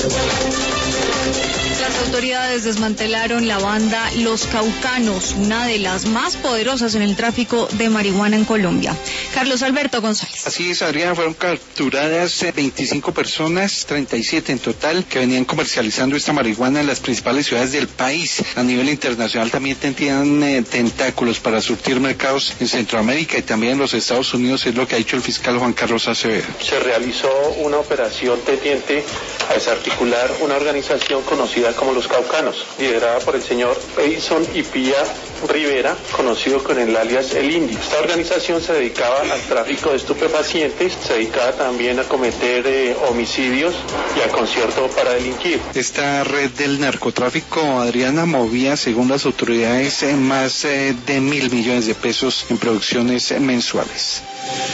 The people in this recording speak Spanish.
Las autoridades desmantelaron la banda Los Caucanos, una de las más poderosas en el tráfico de marihuana en Colombia. Carlos Alberto González. Así es, Adriana, fueron capturadas 25 personas, 37 en total, que venían comercializando esta marihuana en las principales ciudades del país. A nivel internacional también tenían tentáculos para surtir mercados en Centroamérica y también en los Estados Unidos, es lo que ha dicho el fiscal Juan Carlos Acevedo. Se realizó una operación tendiente a desarticular una organización conocida como Los Caucanos, liderada por el señor Edison Ipía Rivera, conocido con el alias El Indio. Esta organización se dedicaba al tráfico de estupefacientes, se dedicaba también a cometer homicidios y al concierto para delinquir. Esta red del narcotráfico, Adriana, movía, según las autoridades, más de 1.000 millones de pesos en producciones mensuales.